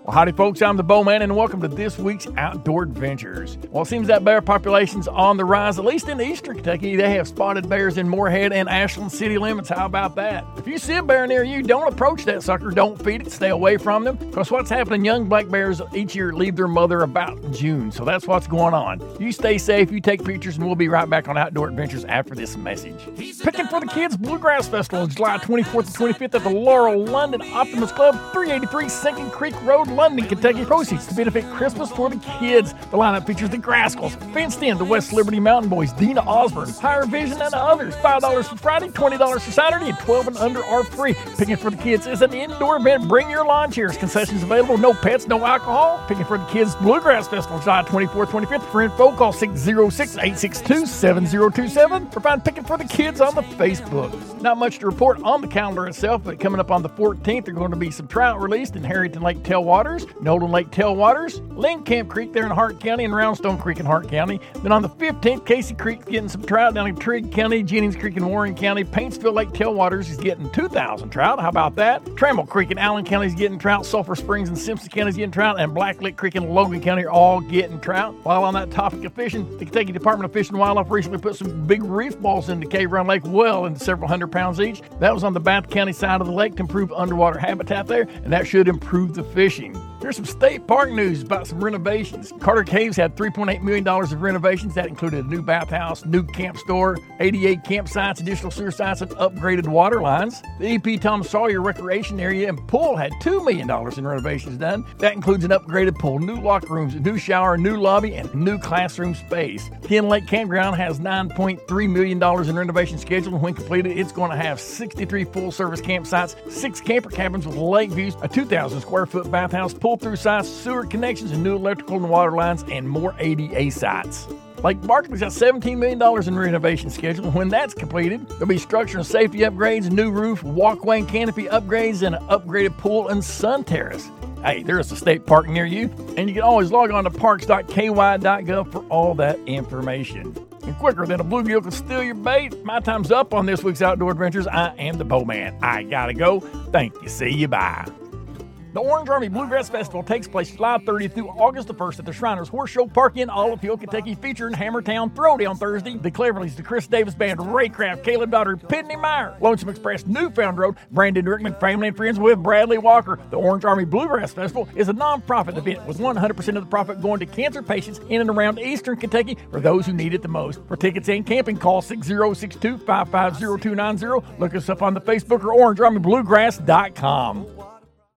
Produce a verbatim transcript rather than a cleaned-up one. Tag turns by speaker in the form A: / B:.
A: Well, howdy, folks. I'm the Bowman, and welcome to this week's Outdoor Adventures. Well, it seems that bear population's on the rise, at least in eastern Kentucky. They have spotted bears in Moorhead and Ashland city limits. How about that? If you see a bear near you, don't approach that sucker. Don't feed it. Stay away from them. Because what's happening, young black bears each year leave their mother about June. So that's what's going on. You stay safe, you take pictures, and we'll be right back on Outdoor Adventures after this message. Picking for the Kids Bluegrass Festival, July twenty-fourth to twenty-fifth at the Laurel London Optimus Club, three eighty-three Sinking Creek Road, London, Kentucky. Proceeds to benefit Christmas for the Kids. The lineup features the Grascals, Fenced In, the West Liberty Mountain Boys, Dina Osborne, Higher Vision, and others. five dollars for Friday, twenty dollars for Saturday, and twelve and under are free. Picking for the Kids is an indoor event. Bring your lawn chairs. Concessions available. No pets, no alcohol. Picking for the Kids Bluegrass Festival, July twenty-fourth, twenty-fifth. For info, call six oh six, eight six two, seven oh two seven, or find Picking for the Kids on the Facebook. Not much to report on the calendar itself, but coming up on the fourteenth, there are going to be some trout released in Harrington Lake Tailwaters, Nolan Lake Tailwaters, Lynn Camp Creek there in Hart County, and Roundstone Creek in Hart County. Then on the fifteenth, Casey Creek getting some trout down in Trigg County, Jennings Creek in Warren County, Paintsville Lake Tailwaters is getting two thousand trout. How about that? Trammell Creek in Allen County is getting trout, Sulphur Springs and Simpson County is getting trout, and Blacklick Creek in Logan County are all getting trout. While on that topic of fishing, the Kentucky Department of Fish and Wildlife recently put some big reef balls into Cave Run Lake, well into several hundred pounds each. That was on the Bath County side of the lake to improve underwater habitat there, and that should improve the fishing. There's some state park news about some renovations. Carter Caves had three point eight million dollars of renovations. That included a new bathhouse, new camp store, eighty-eight campsites, additional sewer sites, and upgraded water lines. The E P Tom Sawyer Recreation Area and Pool had two million dollars in renovations done. That includes an upgraded pool, new locker rooms, a new shower, a new lobby, and new classroom space. Ken Lake Campground has nine point three million dollars in renovation scheduled. When completed, it's going to have sixty-three full-service campsites, six camper cabins with lake views, a two thousand square foot bathhouse, pool through size, sewer connections, and new electrical and water lines, and more A D A sites. Lake Barkley's got seventeen million dollars in renovation schedule. When that's completed, there'll be structure and safety upgrades, new roof, walkway and canopy upgrades, and an upgraded pool and sun terrace. Hey, there's a state park near you, and you can always log on to parks dot k y dot gov for all that information. And quicker than a bluegill can steal your bait, my time's up on this week's Outdoor Adventures. I am the Bowman. I gotta go. Thank you. See you. Bye. The Orange Army Bluegrass Festival takes place July thirtieth through August the first at the Shriners Horse Show Park in Olive Hill, Kentucky, featuring Hammertown Throwdown Thursday, the Cleverleys, the Chris Davis Band, Raycraft, Caleb Daughter, Pitney Meyer, Lonesome Express, Newfound Road, Brandon Rickman, Family and Friends with Bradley Walker. The Orange Army Bluegrass Festival is a non-profit event with one hundred percent of the profit going to cancer patients in and around eastern Kentucky for those who need it the most. For tickets and camping, call six oh six two, five five oh, two nine oh. Look us up on the Facebook or orange army bluegrass dot com.